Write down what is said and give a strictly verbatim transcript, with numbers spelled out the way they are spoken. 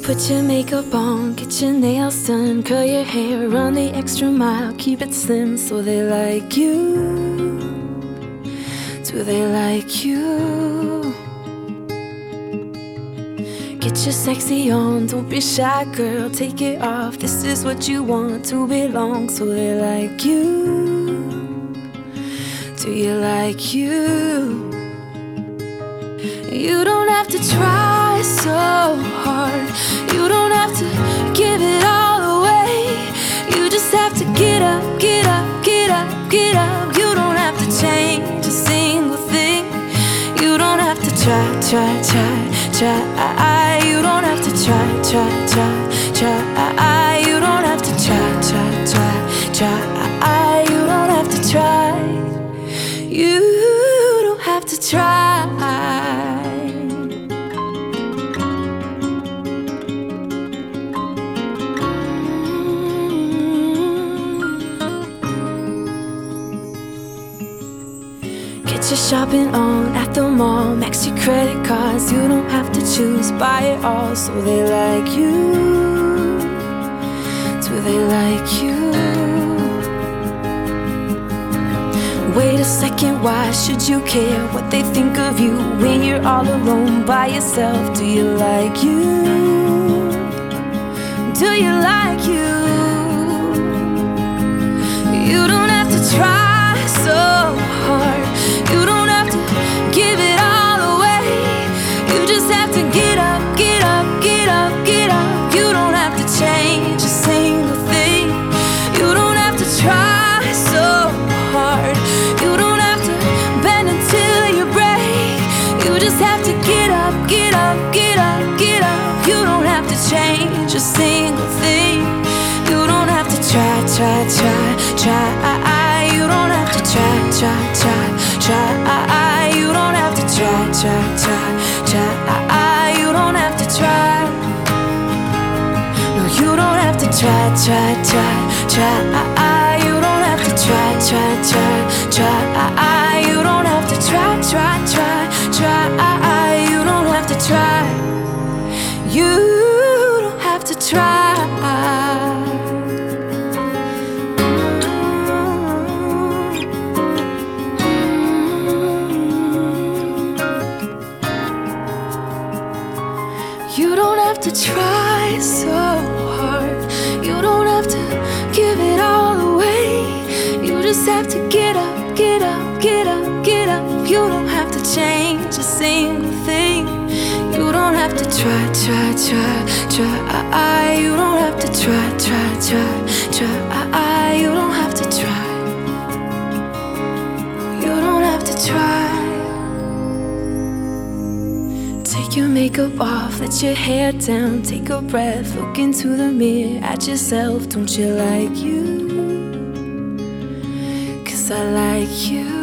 Put your makeup on, get your nails done, curl your hair, run the extra mile, keep it slim so they like you. Do they like you? Get your sexy on, don't be shy, girl, take it off. This is what you want, to belong, so they like you. Do you like you? You don't have to try so hard. You don't have to give it all away. You just have to get up, get up, get up, get up. You don't have to change a single thing. You don't have to try, try, try, try. You don't have to try, try, try, try. You don't have to try, try, try, try. You don't have to try. You don't have to try. Get your shopping on at the mall, max your credit cards. You don't have to choose, buy it all, so they like you. Do they like you? Wait a second, why should you care what they think of you when you're all alone by yourself? Do you like you? Do you like you? You don't have to try so hard. You don't have to give it all away. You just have to get up, get up, get up, get up. You don't have to change a single thing. You don't have to try so hard. You don't have to bend until you break. You just have to get up, get up, get up, get up. You don't have to change a single thing. You don't have to try, try, try, try. You don't have to try, try, try, try. You don't have to try, try, try, try. You don't have to try. No, you don't have to try, try, try, try. You don't have to try, try, try, try. You don't have to try, try, try, try. You don't have to try. You don't have to try. You don't have to try so hard. You don't have to give it all away. You just have to get up, get up, get up, get up. You don't have to change a single thing. You don't have to try, try, try, try. You don't have to try, try, try, try. You don't have to try. You don't have to try. Take your makeup off, let your hair down, take a breath, look into the mirror at yourself. Don't you like you? 'Cause I like you.